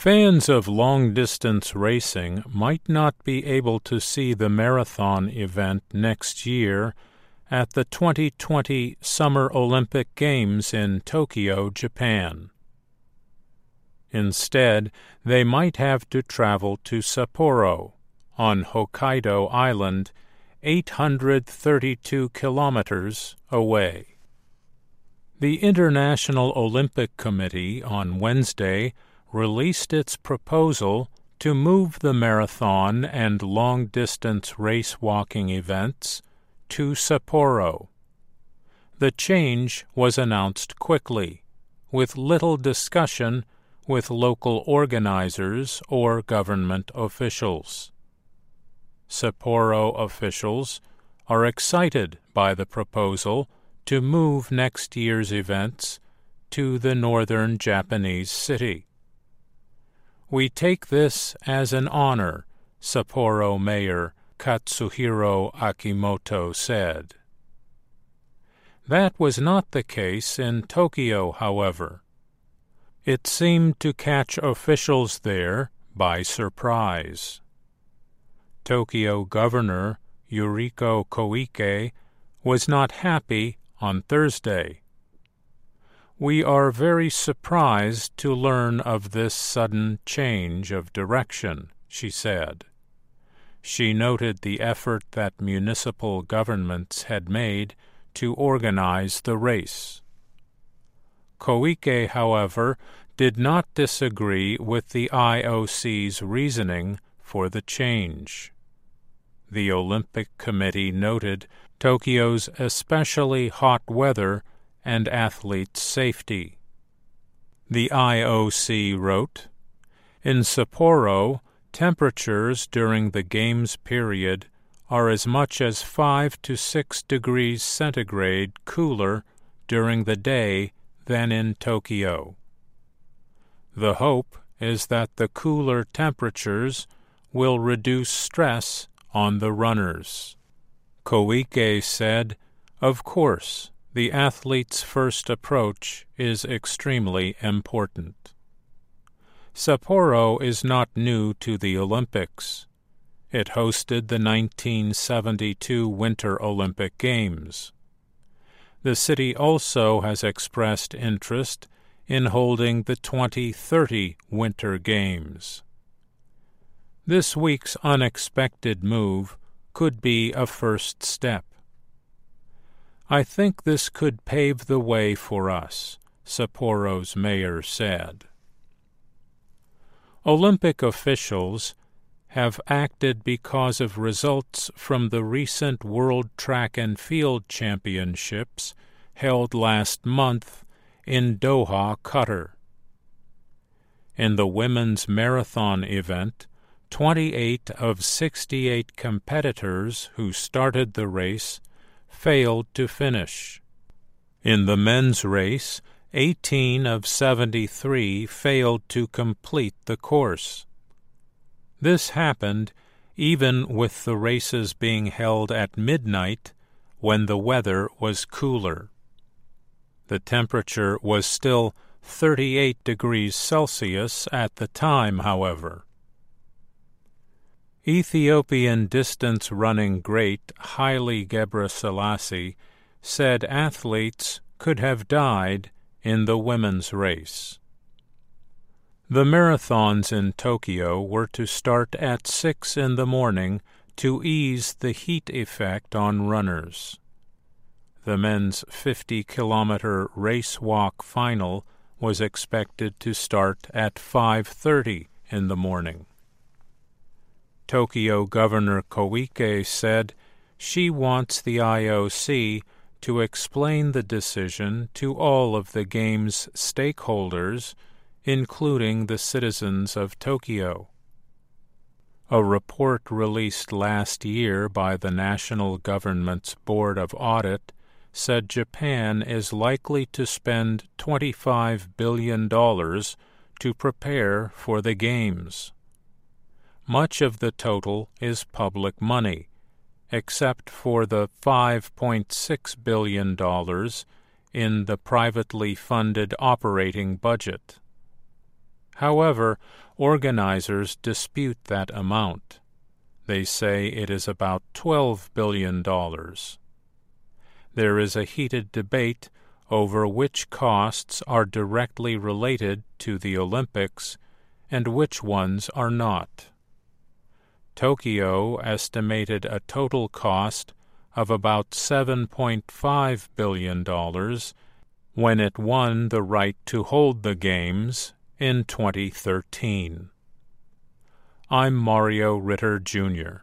Fans of long-distance racing might not be able to see the marathon event next year at the 2020 Summer Olympic Games in Tokyo, Japan. Instead, they might have to travel to Sapporo, on Hokkaido Island, 832 kilometers away. The International Olympic Committee on Wednesday released its proposal to move the marathon and long-distance race-walking events to Sapporo. The change was announced quickly, with little discussion with local organizers or government officials. Sapporo officials are excited by the proposal to move next year's events to the northern Japanese city. "We take this as an honor," Sapporo Mayor Katsuhiro Akimoto said. That was not the case in Tokyo, however. It seemed to catch officials there by surprise. Tokyo Governor Yuriko Koike was not happy on Thursday. "We are very surprised to learn of this sudden change of direction," she said. She noted the effort that municipal governments had made to organize the race. Koike, however, did not disagree with the IOC's reasoning for the change. The Olympic Committee noted Tokyo's especially hot weather and athletes' safety. The IOC wrote, "In Sapporo, temperatures during the Games period are as much as 5 to 6 degrees centigrade cooler during the day than in Tokyo. The hope is that the cooler temperatures will reduce stress on the runners." Koike said, "Of course, the athlete's first approach is extremely important." Sapporo is not new to the Olympics. It hosted the 1972 Winter Olympic Games. The city also has expressed interest in holding the 2030 Winter Games. This week's unexpected move could be a first step. "I think this could pave the way for us," Sapporo's mayor said. Olympic officials have acted because of results from the recent World Track and Field Championships held last month in Doha, Qatar. In the women's marathon event, 28 of 68 competitors who started the race failed to finish. In the men's race, 18 of 73 failed to complete the course. This happened even with the races being held at midnight when the weather was cooler. The temperature was still 38 degrees Celsius at the time, however. Ethiopian distance running great Haile Gebrselassie said athletes could have died in the women's race. The marathons in Tokyo were to start at 6 in the morning to ease the heat effect on runners. The men's 50-kilometer race-walk final was expected to start at 5:30 in the morning. Tokyo Governor Koike said she wants the IOC to explain the decision to all of the Games' stakeholders, including the citizens of Tokyo. A report released last year by the national government's Board of Audit said Japan is likely to spend $25 billion to prepare for the Games. Much of the total is public money, except for the $5.6 billion in the privately funded operating budget. However, organizers dispute that amount. They say it is about $12 billion. There is a heated debate over which costs are directly related to the Olympics and which ones are not. Tokyo estimated a total cost of about $7.5 billion when it won the right to hold the Games in 2013. I'm Mario Ritter, Jr.